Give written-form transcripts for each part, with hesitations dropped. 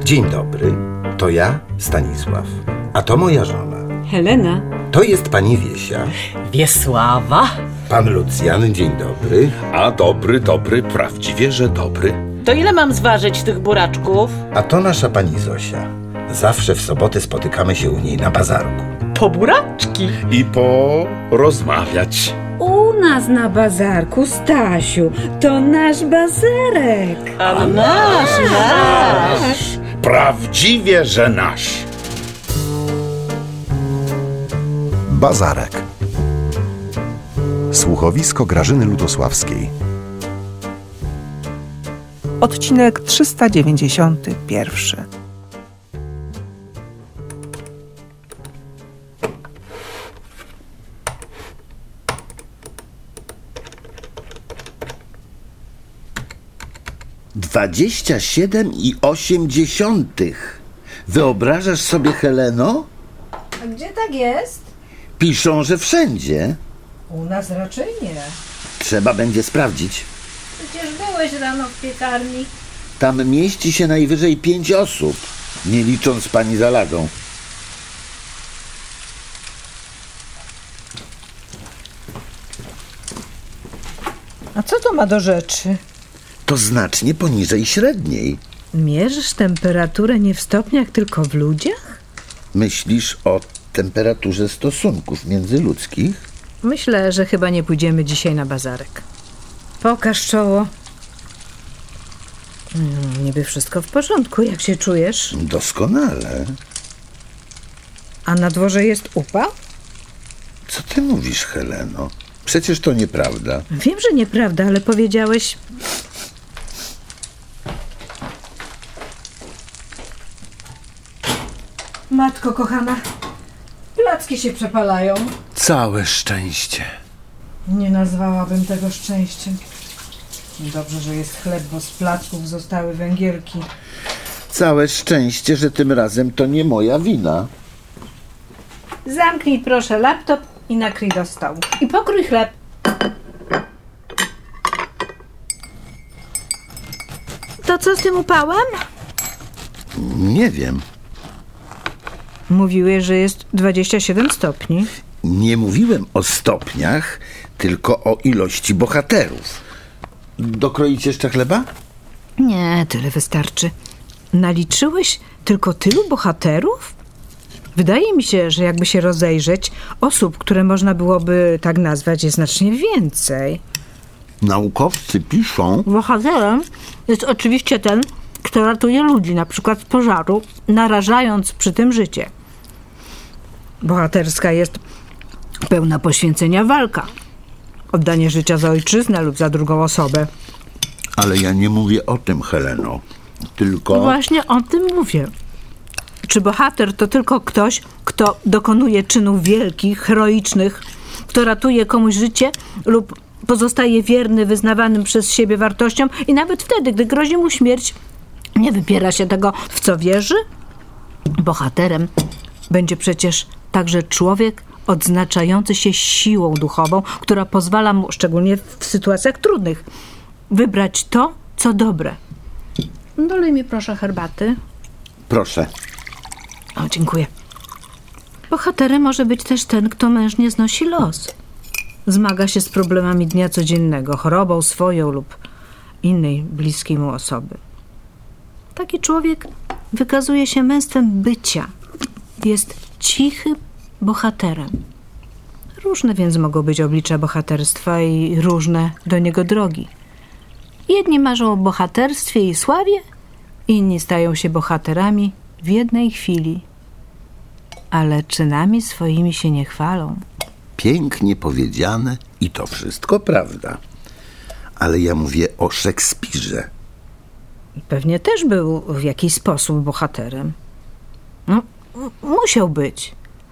Dzień dobry, to ja, Stanisław, a to moja żona. Helena. To jest pani Wiesia. Wiesława. Pan Lucjan, dzień dobry. A dobry, prawdziwie, że dobry. To ile mam zważyć tych buraczków? A to nasza pani Zosia. Zawsze w soboty spotykamy się u niej na bazarku. Po buraczki. I porozmawiać. U nas na bazarku, Stasiu, to nasz bazarek. A nasz. Prawdziwie, że nasz. Bazarek. Słuchowisko Grażyny Lutosławskiej. Odcinek 391. $27,8. Wyobrażasz sobie, Heleno? A gdzie tak jest? Piszą, że wszędzie. U nas raczej nie. Trzeba będzie sprawdzić. Przecież byłeś rano w piekarni. Tam mieści się najwyżej 5 osób, nie licząc pani Zalagą. A co to ma do rzeczy? To znacznie poniżej średniej. Mierzysz temperaturę nie w stopniach, tylko w ludziach? Myślisz o temperaturze stosunków międzyludzkich? Myślę, że chyba nie pójdziemy dzisiaj na bazarek. Pokaż czoło. Niby wszystko w porządku. Jak się czujesz? Doskonale. A na dworze jest upał? Co ty mówisz, Heleno? Przecież to nieprawda. Wiem, że nieprawda, ale powiedziałeś... Matko kochana, placki się przepalają. Całe szczęście. Nie nazwałabym tego szczęściem. Dobrze, że jest chleb, bo z placków zostały węgielki. Całe szczęście, że tym razem to nie moja wina. Zamknij proszę laptop i nakryj do stołu. I pokrój chleb. To co z tym upałem? Nie wiem. Mówiłeś, że jest 27 stopni. Nie mówiłem o stopniach, tylko o ilości bohaterów. Dokroić jeszcze chleba? Nie, tyle wystarczy. Naliczyłeś tylko tylu bohaterów? Wydaje mi się, że jakby się rozejrzeć, osób, które można byłoby tak nazwać, jest znacznie więcej. Naukowcy piszą... Bohaterem jest oczywiście ten, kto ratuje ludzi, na przykład z pożaru, narażając przy tym życie. Bohaterska jest pełna poświęcenia walka. Oddanie życia za ojczyznę lub za drugą osobę. Ale ja nie mówię o tym, Heleno. Tylko... Właśnie o tym mówię. Czy bohater to tylko ktoś, kto dokonuje czynów wielkich, heroicznych, kto ratuje komuś życie lub pozostaje wierny wyznawanym przez siebie wartościom i nawet wtedy, gdy grozi mu śmierć, nie wypiera się tego, w co wierzy? Bohaterem będzie przecież także człowiek odznaczający się siłą duchową, która pozwala mu, szczególnie w sytuacjach trudnych, wybrać to, co dobre. Dolej mi proszę herbaty. Proszę. O, dziękuję. Bohaterem może być też ten, kto mężnie znosi los. Zmaga się z problemami dnia codziennego, chorobą swoją lub innej bliskiej mu osoby. Taki człowiek wykazuje się męstwem bycia. Jest cichym bohaterem. Różne więc mogą być oblicza bohaterstwa i różne do niego drogi. Jedni marzą o bohaterstwie i sławie, inni stają się bohaterami w jednej chwili. Ale czynami swoimi się nie chwalą. Pięknie powiedziane i to wszystko prawda. Ale ja mówię o Szekspirze. Pewnie też był w jakiś sposób bohaterem. No, musiał być.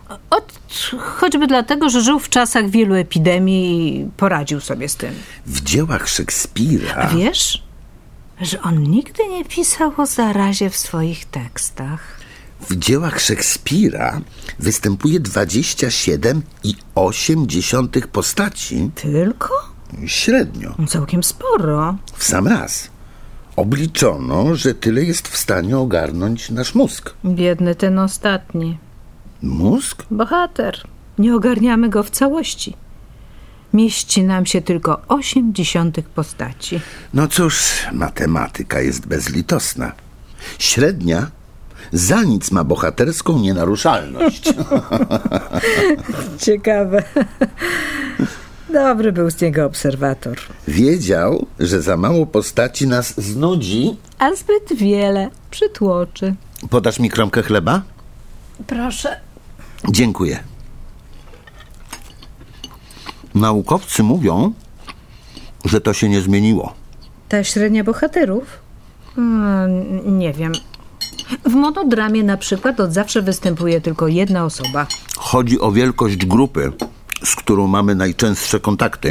Choćby dlatego, że żył w czasach wielu epidemii i poradził sobie z tym. W dziełach Szekspira... A wiesz, że on nigdy nie pisał o zarazie w swoich tekstach? W dziełach Szekspira występuje 27,8 postaci. Tylko? Średnio. Całkiem sporo. W sam raz. Obliczono, że tyle jest w stanie ogarnąć nasz mózg. Biedny ten ostatni. Mózg? Bohater. Nie ogarniamy go w całości. Mieści nam się tylko 0,8 postaci. No cóż, matematyka jest bezlitosna. Średnia za nic ma bohaterską nienaruszalność. Ciekawe. Dobry był z niego obserwator. Wiedział, że za mało postaci nas znudzi. A zbyt wiele przytłoczy. Podasz mi kromkę chleba? Proszę. Dziękuję. Naukowcy mówią, że to się nie zmieniło. Ta średnia bohaterów? Nie wiem. W monodramie na przykład od zawsze występuje tylko jedna osoba. Chodzi o wielkość grupy, z którą mamy najczęstsze kontakty.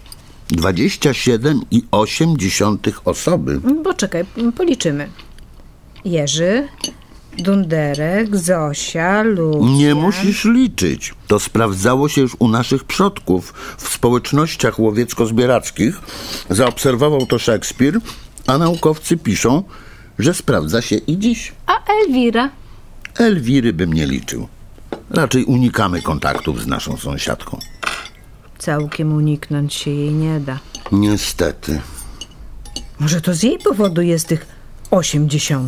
27,8 osoby. Poczekaj, policzymy. Jerzy, Dunderek, Zosia, Lucjan... Nie musisz liczyć. To sprawdzało się już u naszych przodków w społecznościach łowiecko-zbierackich. Zaobserwował to Szekspir, a naukowcy piszą, że sprawdza się i dziś. A Elwira? Elwiry bym nie liczył. Raczej unikamy kontaktów z naszą sąsiadką. Całkiem uniknąć się jej nie da. Niestety. Może to z jej powodu jest tych 0,8.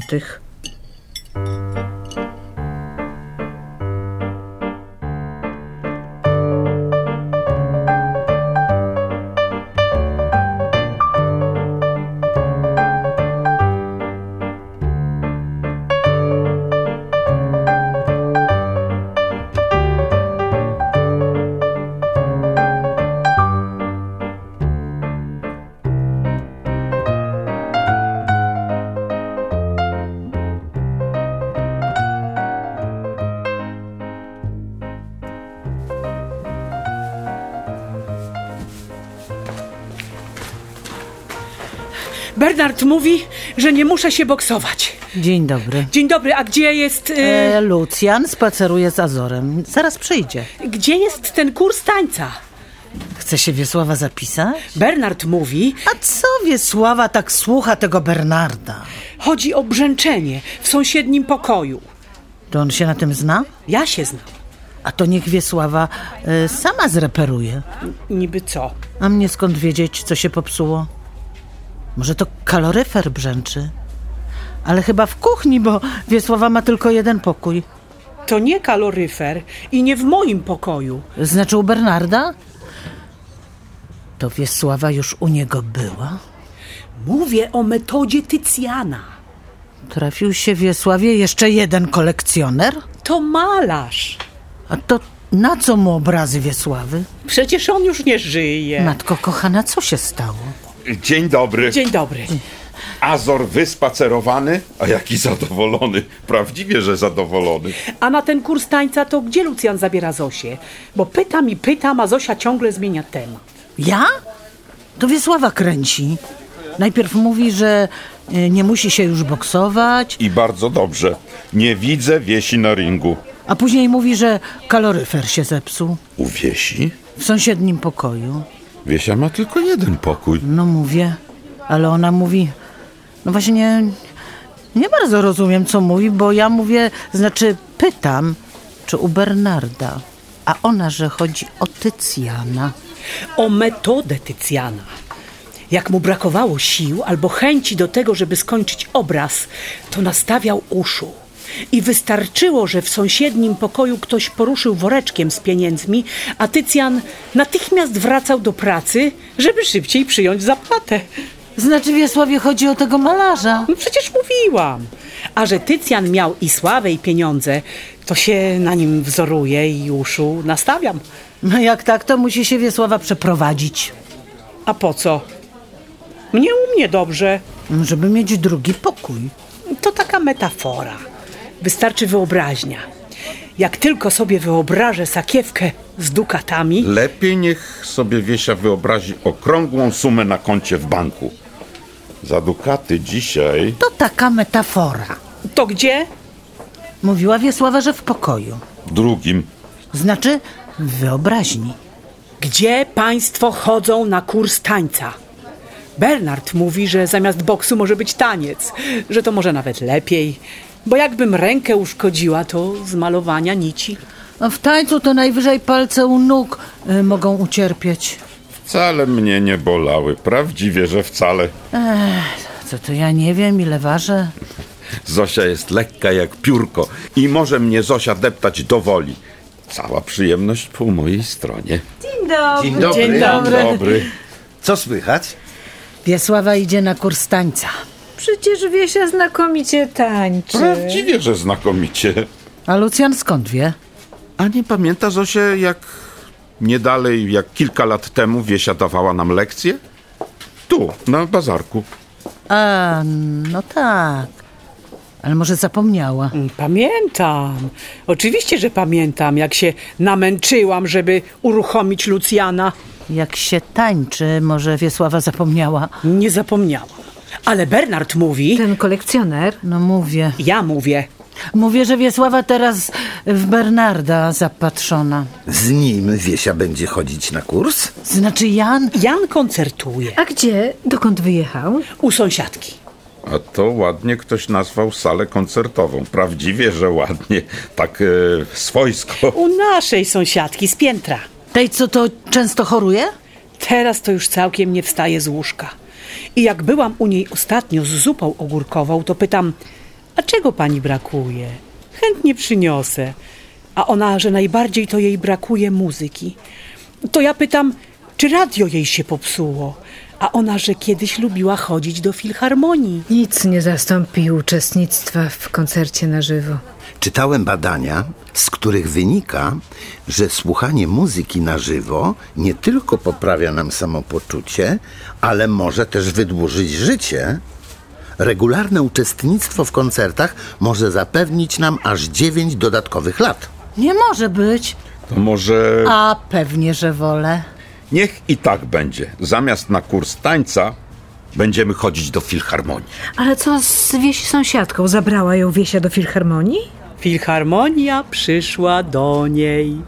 Bernard mówi, że nie muszę się boksować. Dzień dobry. Dzień dobry, a gdzie jest... Lucjan spaceruje z Azorem. Zaraz przyjdzie. Gdzie jest ten kurs tańca? Chce się Wiesława zapisać? Bernard mówi... A co Wiesława tak słucha tego Bernarda? Chodzi o brzęczenie w sąsiednim pokoju. To on się na tym zna? Ja się znam. A to niech Wiesława sama zreperuje. Niby co? A mnie skąd wiedzieć, co się popsuło? Może to kaloryfer brzęczy? Ale chyba w kuchni, bo Wiesława ma tylko jeden pokój. To nie kaloryfer i nie w moim pokoju. Znaczy u Bernarda? To Wiesława już u niego była? Mówię o metodzie Tycjana. Trafił się Wiesławie jeszcze jeden kolekcjoner? To malarz. A to na co mu obrazy Wiesławy? Przecież on już nie żyje. Matko kochana, co się stało? Dzień dobry. Dzień dobry. Azor wyspacerowany, a jaki zadowolony. Prawdziwie, że zadowolony. A na ten kurs tańca to gdzie Lucjan zabiera Zosię? Bo pytam i pytam, a Zosia ciągle zmienia temat. Ja? To Wiesława kręci. Najpierw mówi, że nie musi się już boksować. I bardzo dobrze. Nie widzę Wiesi na ringu. A później mówi, że kaloryfer się zepsuł. U Wiesi? W sąsiednim pokoju. Wiesia ma tylko jeden pokój. No mówię, ale ona mówi... No właśnie nie bardzo rozumiem, co mówi, bo ja mówię, znaczy pytam, czy u Bernarda. A ona, że chodzi o Tycjana. O metodę Tycjana. Jak mu brakowało sił albo chęci do tego, żeby skończyć obraz, to nastawiał uszu. I wystarczyło, że w sąsiednim pokoju ktoś poruszył woreczkiem z pieniędzmi, a Tycjan natychmiast wracał do pracy, żeby szybciej przyjąć zapłatę. Znaczy Wiesławie chodzi o tego malarza. No przecież mówiłam. A że Tycjan miał i sławę, i pieniądze, to się na nim wzoruję i uszu nastawiam. No jak tak, to musi się Wiesława przeprowadzić. A po co? Mnie u mnie dobrze. Żeby mieć drugi pokój. To taka metafora. Wystarczy wyobraźnia. Jak tylko sobie wyobrażę sakiewkę z dukatami... Lepiej niech sobie Wiesia wyobrazi okrągłą sumę na koncie w banku. Za dukaty dzisiaj... To taka metafora. To gdzie? Mówiła Wiesława, że w pokoju. Drugim. Znaczy w wyobraźni. Gdzie państwo chodzą na kurs tańca? Bernard mówi, że zamiast boksu może być taniec, że to może nawet lepiej, bo jakbym rękę uszkodziła, to z malowania nici. A w tańcu to najwyżej palce u nóg mogą ucierpieć. Wcale mnie nie bolały, prawdziwie, że wcale. Co to ja nie wiem, ile ważę. Zosia jest lekka jak piórko i może mnie Zosia deptać do woli. Cała przyjemność po mojej stronie. Dzień dobry. Dzień dobry. Dzień dobry. Dobry. Co słychać? Wiesława idzie na kurs tańca. Przecież Wiesia znakomicie tańczy. Prawdziwie, że znakomicie. A Lucjan skąd wie? A nie pamięta Zosia, jak nie dalej, jak kilka lat temu Wiesia dawała nam lekcję? Tu, na bazarku. A, no tak. Ale może zapomniała. Pamiętam. Oczywiście, że pamiętam, jak się namęczyłam, żeby uruchomić Lucjana. Jak się tańczy, może Wiesława zapomniała. Nie zapomniałam. Ale Bernard mówi... Ten kolekcjoner? No mówię. Ja mówię. Mówię, że Wiesława teraz w Bernarda zapatrzona. Z nim Wiesia będzie chodzić na kurs? Znaczy Jan? Jan koncertuje A gdzie? Dokąd wyjechał? u sąsiadki. A to ładnie ktoś nazwał salę koncertową. Prawdziwie, że ładnie. Tak swojsko. U naszej sąsiadki z piętra. Tej, co to często choruje? Teraz to już całkiem nie wstaje z łóżka. I jak byłam u niej ostatnio z zupą ogórkową, to pytam, a czego pani brakuje? Chętnie przyniosę. A ona, że najbardziej to jej brakuje muzyki. To ja pytam, czy radio jej się popsuło? A ona, że kiedyś lubiła chodzić do filharmonii. Nic nie zastąpi uczestnictwa w koncercie na żywo. Czytałem badania, z których wynika, że słuchanie muzyki na żywo nie tylko poprawia nam samopoczucie, ale może też wydłużyć życie. Regularne uczestnictwo w koncertach może zapewnić nam aż 9 dodatkowych lat. Nie może być. To może... A pewnie, że wolę. Niech i tak będzie. Zamiast na kurs tańca będziemy chodzić do filharmonii. Ale co z Wiesi sąsiadką? Zabrała ją Wiesia do filharmonii? Filharmonia przyszła do niej.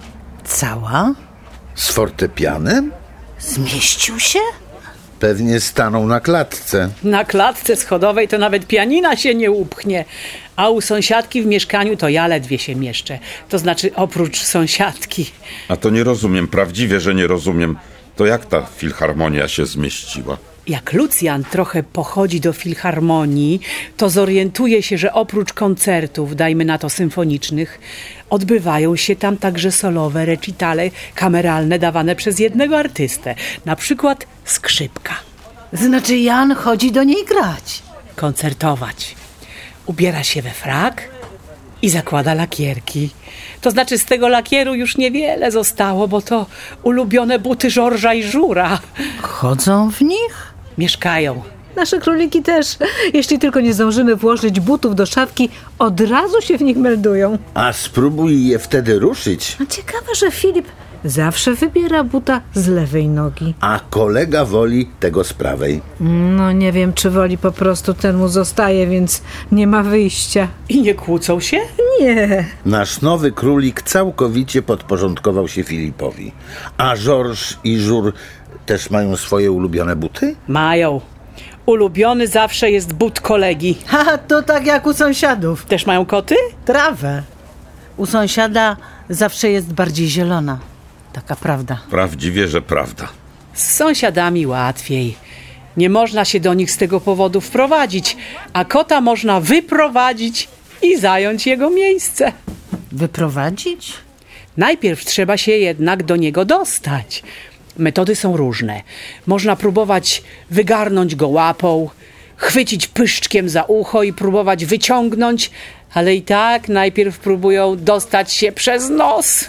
Cała? Z fortepianem? Zmieścił się? Pewnie staną na klatce. Na klatce schodowej to nawet pianina się nie upchnie. A u sąsiadki w mieszkaniu to ja ledwie się mieszczę. To znaczy oprócz sąsiadki. A to nie rozumiem, prawdziwie, że nie rozumiem. To jak ta filharmonia się zmieściła? Jak Lucjan trochę pochodzi do filharmonii, to zorientuje się, że oprócz koncertów, dajmy na to symfonicznych, odbywają się tam także solowe recitale kameralne dawane przez jednego artystę. Na przykład skrzypka. Znaczy Jan chodzi do niej grać. Koncertować. Ubiera się we frak i zakłada lakierki. To znaczy z tego lakieru już niewiele zostało, bo to ulubione buty Żorża i Żura. Chodzą w nich? Mieszkają. Nasze króliki też. Jeśli tylko nie zdążymy włożyć butów do szafki, od razu się w nich meldują. A spróbuj je wtedy ruszyć. A ciekawe, że Filip zawsze wybiera buta z lewej nogi. A kolega woli tego z prawej. No nie wiem, czy woli po prostu ten mu zostaje, więc nie ma wyjścia. I nie kłócą się? Nie. Nasz nowy królik całkowicie podporządkował się Filipowi. A Żorż i Żur też mają swoje ulubione buty? Mają. Ulubiony zawsze jest but kolegi. Ha, to tak jak u sąsiadów. Też mają koty? Trawę. U sąsiada zawsze jest bardziej zielona. Taka prawda. Prawdziwie, że prawda. Z sąsiadami łatwiej. Nie można się do nich z tego powodu wprowadzić, a kota można wyprowadzić i zająć jego miejsce. Wyprowadzić? Najpierw trzeba się jednak do niego dostać. Metody są różne. Można próbować wygarnąć go łapą, chwycić pyszczkiem za ucho i próbować wyciągnąć, ale i tak najpierw próbują dostać się przez nos.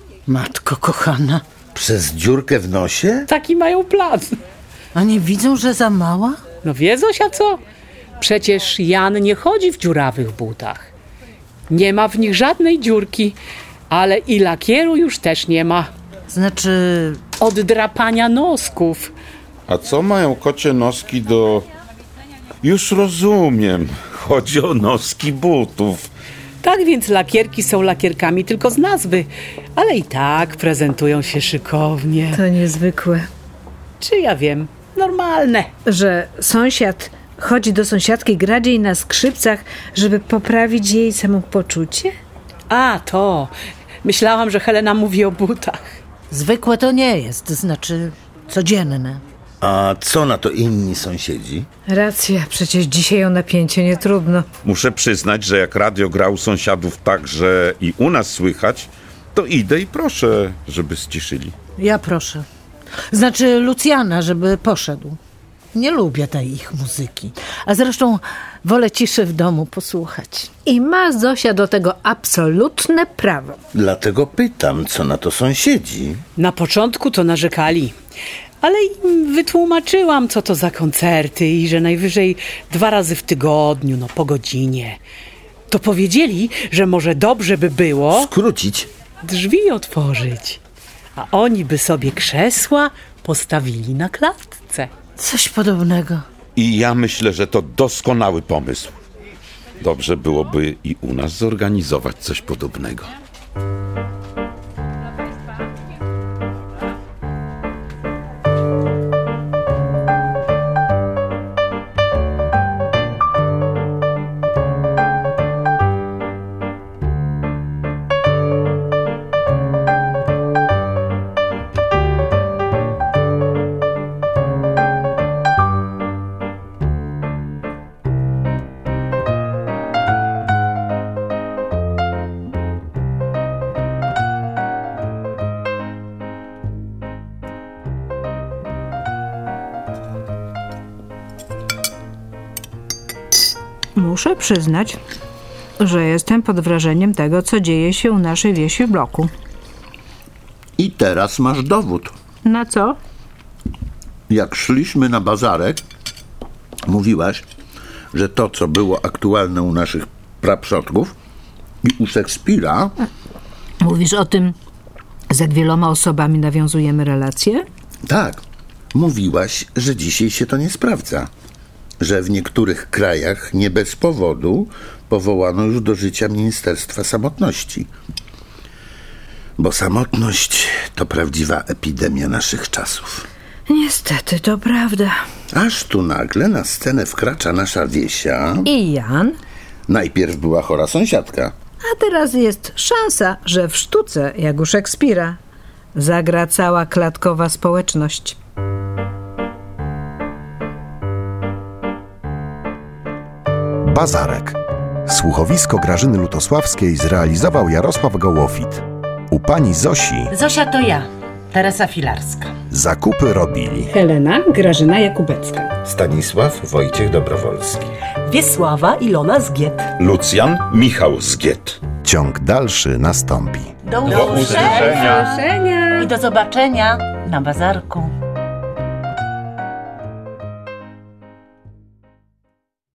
Matko kochana. Przez dziurkę w nosie? Taki mają plan. A nie widzą, że za mała? No wie Zosia co? Przecież Jan nie chodzi w dziurawych butach. Nie ma w nich żadnej dziurki, ale i lakieru już też nie ma. Znaczy... Od drapania nosków. A co mają kocie noski do... Już rozumiem. Chodzi o noski butów. Tak więc lakierki są lakierkami tylko z nazwy, ale i tak prezentują się szykownie. To niezwykłe. Czy ja wiem? Normalne. Że sąsiad chodzi do sąsiadki grać jej na skrzypcach, żeby poprawić jej samopoczucie? A, to. Myślałam, że Helena mówi o butach. Zwykłe to nie jest, to znaczy codzienne. A co na to inni sąsiedzi? Racja, przecież dzisiaj o napięcie nie trudno. Muszę przyznać, że jak radio gra u sąsiadów tak, że i u nas słychać, to idę i proszę, żeby ściszyli. Ja proszę. Znaczy Lucjana, żeby poszedł. Nie lubię tej ich muzyki. A zresztą wolę ciszy w domu posłuchać. I ma Zosia do tego absolutne prawo. Dlatego pytam, co na to sąsiedzi? Na początku to narzekali, ale im wytłumaczyłam, co to za koncerty i że najwyżej 2 razy w tygodniu, no po godzinie. To powiedzieli, że może dobrze by było Skrócić? drzwi otworzyć, a oni by sobie krzesła postawili na klatce. Coś podobnego. I ja myślę, że to doskonały pomysł. Dobrze byłoby i u nas zorganizować coś podobnego. Muszę przyznać, że jestem pod wrażeniem tego, co dzieje się u naszej wieści w bloku. I teraz masz dowód. Na co? Jak szliśmy na bazarek, mówiłaś, że to, co było aktualne u naszych praprzodków i u Szekspira, Mówisz o tym, z jak wieloma osobami nawiązujemy relacje? tak, mówiłaś, że dzisiaj się to nie sprawdza. Że w niektórych krajach nie bez powodu powołano już do życia Ministerstwa Samotności. Bo samotność to prawdziwa epidemia naszych czasów. Niestety, to prawda. Aż tu nagle na scenę wkracza nasza Wiesia. I Jan? Najpierw była chora sąsiadka. A teraz jest szansa, że w sztuce, jak u Szekspira, zagra cała klatkowa społeczność. Bazarek. Słuchowisko Grażyny Lutosławskiej zrealizował Jarosław Gołofit. U pani Zosi Zosia to ja, Teresa Filarska. zakupy robili Helena Grażyna Jakubecka. Stanisław Wojciech Dobrowolski. Wiesława Ilona Zgiet. Lucjan Michał Zgiet. Ciąg dalszy nastąpi. Do usłyszenia i do zobaczenia na bazarku.